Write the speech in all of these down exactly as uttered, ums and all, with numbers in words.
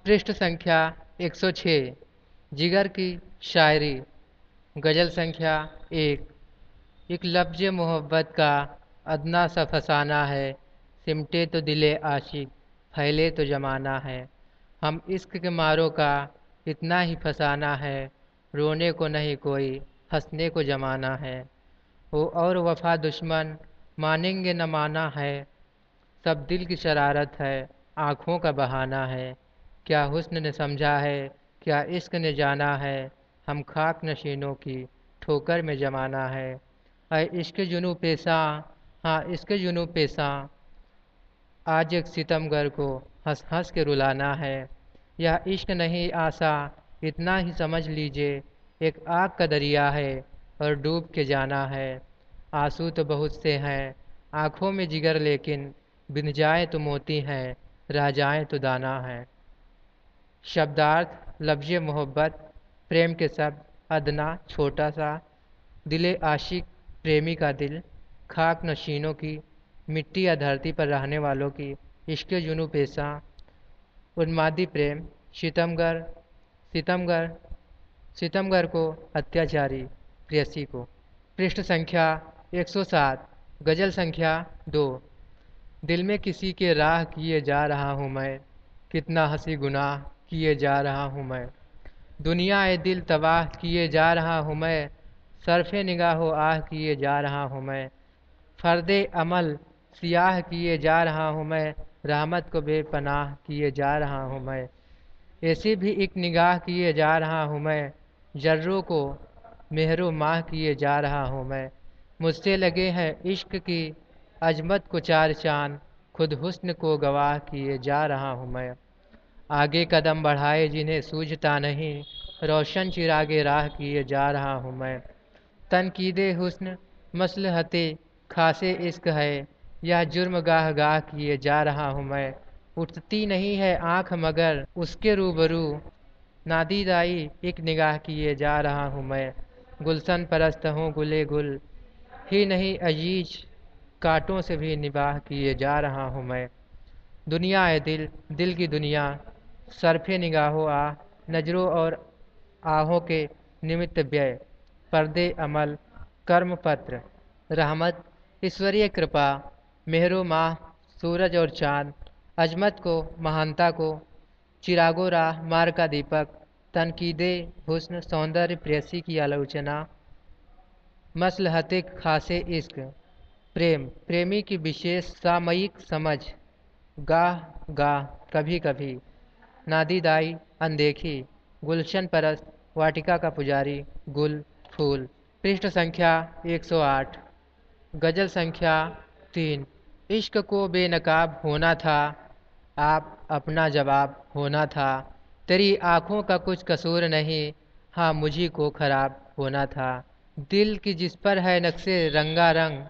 पृष्ठ संख्या एक सौ छः। जिगर की शायरी। गज़ल संख्या एक। एक लफ्ज़ मोहब्बत का अदना सा फसाना है, सिमटे तो दिले आशिक, फैले तो जमाना है। हम इश्क के मारों का इतना ही फसाना है, रोने को नहीं कोई, हंसने को जमाना है। वो और वफा दुश्मन मानेंगे न माना है, सब दिल की शरारत है, आँखों का बहाना है। क्या हुस्न ने समझा है, क्या इश्क ने जाना है, हम खाक नशीनों की ठोकर में जमाना है। है इश्क जुनू पेशा, हाँ इश्क जुनू पेशा, आज एक सितमगर को हंस हंस के रुलाना है। यह इश्क नहीं आसा, इतना ही समझ लीजिए, एक आग का दरिया है और डूब के जाना है। आंसू तो बहुत से हैं आँखों में जिगर, लेकिन बिन जाए तो मोती हैं, रह जाए तो दाना है। शब्दार्थ। लफ्ज़ मोहब्बत प्रेम के शब्द, अदना छोटा सा, दिले आशिक प्रेमी का दिल, खाक नशीनों की मिट्टी या धरती पर रहने वालों की, इश्क जुनू पेशा उन्मादी प्रेम, सितमगर सितमगर सितमगर को अत्याचारी प्रेयसी को। पृष्ठ संख्या एक सौ सात। गज़ल संख्या दो। दिल में किसी के राह किए जा रहा हूँ मैं, कितना हंसी गुनाह किए जा रहा हूँ मैं। दुनिया ए दिल तबाह किए जा रहा हूँ मैं, सरफ़े निगाहो आह किए जा रहा हूँ मैं। फ़र्दे अमल सियाह किए जा रहा हूँ मैं, रहमत को बेपनाह किए जा रहा हूँ मैं। ऐसी भी एक निगाह किए जा रहा हूँ मैं, जर्रों को मेहरो माह किए जा रहा हूँ मैं। मुझसे लगे हैं इश्क की अजमत को चार चांद, खुद हुस्न को गवाह किए जा रहा हूँ मैं। आगे कदम बढ़ाए जिन्हें सूझता नहीं, रोशन चिरागे राह किए जा रहा हूँ मैं। तनकीदे हुस्न मसलहते खासे इश्क है, यह जुर्म गाह गाह किए जा रहा हूँ मैं। उठती नहीं है आँख मगर उसके रूबरू, नादीदाई एक निगाह किए जा रहा हूँ मैं। गुलशन परस्त हूँ गुले गुल ही नहीं अजीज, कांटों से भी निबाह किए जा रहा हूँ मैं। दुनिया है दिल, दिल की दुनिया, सरफे निगाहों आ, नजरों और आहों के निमित्त व्यय, पर्दे अमल कर्म पत्र, रहमत ईश्वरीय कृपा, मेहरो माह सूरज और चाँद, अजमत को महानता को, चिरागो राह मार का दीपक, तनकीदे हुस्न सौंदर्य प्रेयसी की आलोचना, मसलहते खासे इश्क प्रेम प्रेमी की विशेष सामयिक समझ, गाह गाह कभी कभी, नादीदाई अनदेखी, गुलशन परस्त वाटिका का पुजारी, गुल फूल। पृष्ठ संख्या एक सौ आठ। गज़ल संख्या तीन। इश्क को बेनकाब होना था, आप अपना जवाब होना था। तेरी आँखों का कुछ कसूर नहीं, हाँ मुझी को खराब होना था। दिल की जिस पर है नक्शे रंगा रंग,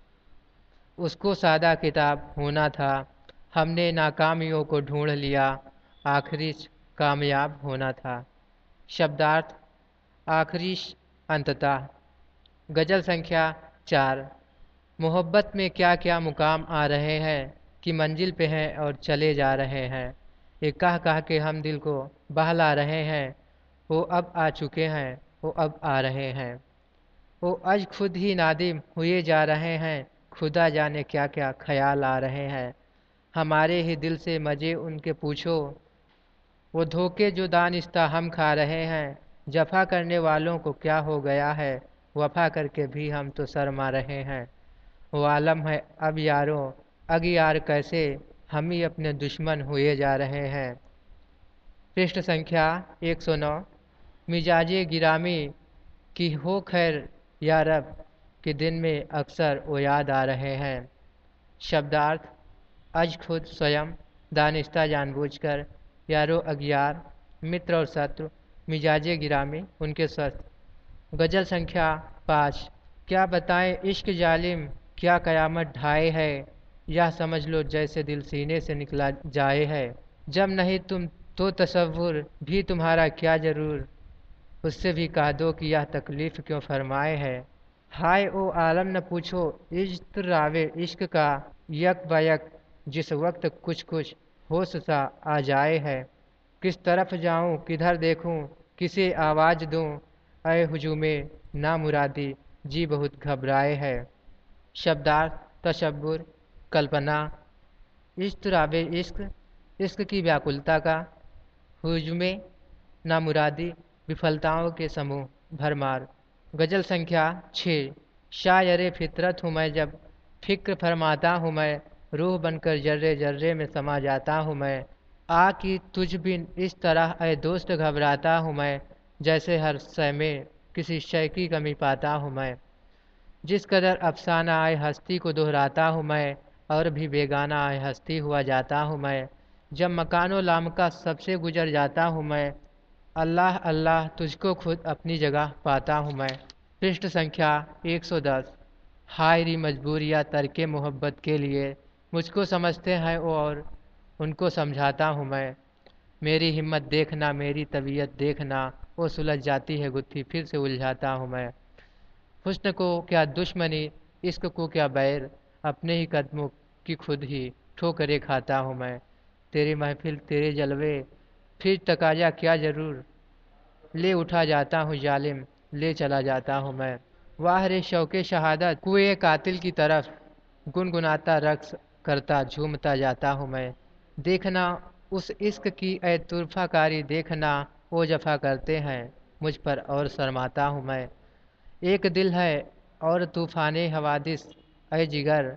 उसको सादा किताब होना था। हमने नाकामियों को ढूंढ लिया, आखिरी कामयाब होना था। शब्दार्थ। आखिरी अंततः। गज़ल संख्या चार। मोहब्बत में क्या क्या मुकाम आ रहे हैं कि मंजिल पे हैं और चले जा रहे हैं। ये कह कह के हम दिल को बहला रहे हैं, वो अब आ चुके हैं, वो अब आ रहे हैं। वो आज खुद ही नादिम हुए जा रहे हैं, खुदा जाने क्या क्या ख्याल आ रहे हैं। हमारे ही दिल से मज़े उनके पूछो, वो धोखे जो दानिस्ता हम खा रहे हैं। जफ़ा करने वालों को क्या हो गया है, वफ़ा करके भी हम तो शर्मा रहे हैं। वो आलम है अब यारों, अग यार कैसे, हम ही अपने दुश्मन हुए जा रहे हैं। पृष्ठ संख्या एक सौ नौ। मिजाजे गिरामी की हो खैर या रब, के दिन में अक्सर वो याद आ रहे हैं। शब्दार्थ। अज खुद स्वयं, दानिस्ता जानबूझकर, यारो अगियार मित्र और शत्रु, मिजाजे गिरामी उनके स्वस्थ। गज़ल संख्या पाँच। क्या बताएं इश्क जालिम क्या कयामत ढाए है, यह समझ लो जैसे दिल सीने से निकला जाए है। जब नहीं तुम तो तसव्वुर भी तुम्हारा क्या जरूर, उससे भी कह दो कि यह तकलीफ़ क्यों फरमाए है। हाय ओ आलम न पूछो इज्तरावे इश्क का, यक बयक जिस वक्त कुछ कुछ होश सा आ जाए है। किस तरफ जाऊं किधर देखूं किसे आवाज़ दूं, अय हुजूमे ना मुरादी जी बहुत घबराए है। शब्दार्थ तशब्बुर कल्पना, इश्तराब इश्क इश्क की व्याकुलता का, हुजूमे नामुरादी विफलताओं के समूह भरमार। गज़ल संख्या छः। शायर फितरत हूँ मैं जब फिक्र फरमाता हूँ मैं, रूह बनकर जर्रे जर्रे में समा जाता हूँ मैं। आ कि तुझ बिन इस तरह ए दोस्त घबराता हूँ मैं, जैसे हर शय में किसी शय की कमी पाता हूँ मैं। जिस कदर अफसाना आए हस्ती को दोहराता हूँ मैं, और भी बेगाना आए हस्ती हुआ जाता हूँ मैं। जब मकानो लाम का सबसे गुजर जाता हूँ मैं, अल्लाह अल्लाह तुझको खुद अपनी जगह पाता हूँ मैं। पृष्ठ संख्या एक सौ दस। हाय री मजबूरियाँ तरके मोहब्बत के लिए, मुझको समझते हैं और उनको समझाता हूँ मैं। मेरी हिम्मत देखना मेरी तबीयत देखना, वो सुलझ जाती है गुत्थी फिर से उलझाता हूँ मैं। हुस्न को क्या दुश्मनी इश्क को क्या बैर, अपने ही कदमों की खुद ही ठोकरे खाता हूँ मैं। तेरी महफिल तेरे जलवे फिर तकाजा क्या ज़रूर, ले उठा जाता हूँ जालिम ले चला जाता हूँ मैं। वाह रे शौके शहादत कुएं कातिल की तरफ, गुनगुनाता रक्स करता झूमता जाता हूँ मैं। देखना उस इश्क की ए तुरफाकारी देखना, वो जफा करते हैं मुझ पर और शर्माता हूँ मैं। एक दिल है और तूफ़ाने हवादिस ए जिगर,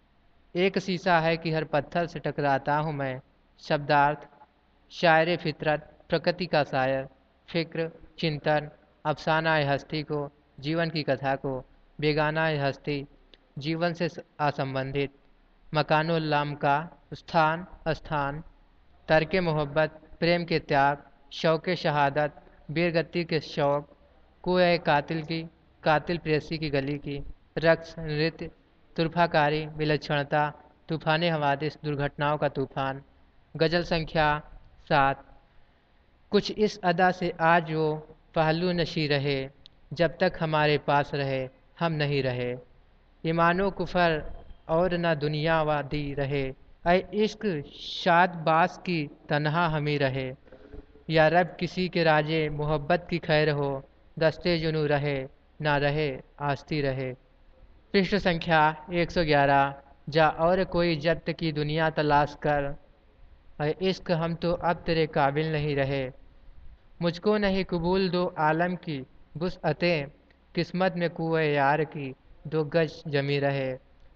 एक शीशा है कि हर पत्थर से टकराता हूँ मैं। शब्दार्थ शायर फितरत प्रकृति का शायर, फिक्र चिंतन, अफसाना ए हस्ती को जीवन की कथा को, बेगाना ए हस्ती जीवन से असंबंधित, मकानुल्लाम का स्थान स्थान, तर्के मोहब्बत प्रेम के त्याग, शौक़ शहादत वीरगति के शौक़, कुएं कातिल की कातिल प्रेयसी की गली की, रक्स नृत्य तुरफाकारी विलक्षणता, तूफान हवादिस दुर्घटनाओं का तूफान। गज़ल संख्या सात। कुछ इस अदा से आज वो पहलू नशी रहे, जब तक हमारे पास रहे हम नहीं रहे। ईमानो कुफर और न दुनियावादी रहे, ऐ इश्क शाद बास की तन्हा हमी रहे। या रब किसी के राजे मोहब्बत की खैर हो, दस्ते जुनू रहे ना रहे आस्ती रहे। पृष्ठ संख्या एक सौ ग्यारह। जा और कोई जत की दुनिया तलाश कर, ऐ इश्क हम तो अब तेरे काबिल नहीं रहे। मुझको नहीं कबूल दो आलम की वुसअतें, किस्मत में कुएं यार की दो गज जमी रहे।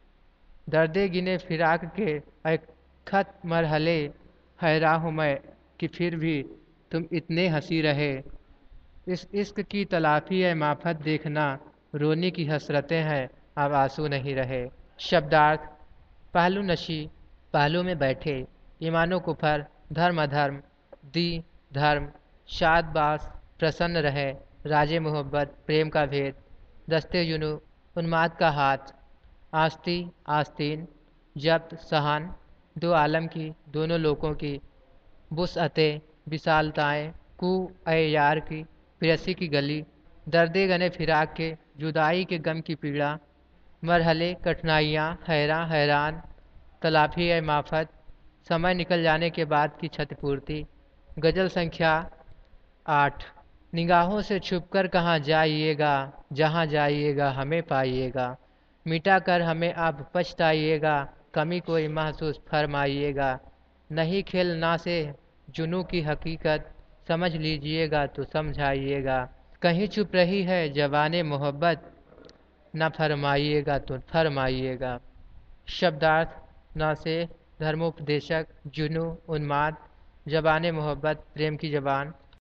दर्दे गिने फिराक के ऐ खत मरहले, हैरान हूँ मैं कि फिर भी तुम इतने हंसी रहे। इस इश्क की तलाफी है माफत देखना, रोने की हसरतें हैं अब आंसू नहीं रहे। शब्दार्थ पहलू नशी पहलू में बैठे, ईमानो कुफर धर्म अधर्म, दी धर्म, शाद बास प्रसन्न रहे, राजे मोहब्बत प्रेम का भेद, दस्ते जुनू उन्माद का हाथ, आस्ती आस्तीन जब्त सहन, दो आलम की दोनों लोगों की, वुसअतें विशालताएँ, कु ए यार की प्रेयसी की गली, दर्दे गने फिराक के जुदाई के गम की पीड़ा, मरहले कठिनाइयाँ हैरान हैरान, तलाफी ए माफत समय निकल जाने के बाद की क्षतिपूर्ति। गज़ल संख्या आठ। निगाहों से छुपकर कहाँ जाइएगा, जहाँ जाइएगा हमें पाइएगा, मिटा कर हमें अब पछताइएगा, कमी कोई महसूस फरमाइएगा। नहीं खेलना से जुनू की हकीकत, समझ लीजिएगा तो समझाइएगा। कहीं चुप रही है जवाने मोहब्बत, न फरमाइएगा तो फरमाइएगा। शब्दार्थ न से धर्मोपदेशक, जुनू उन्माद, जबान मोहब्बत प्रेम की जबान,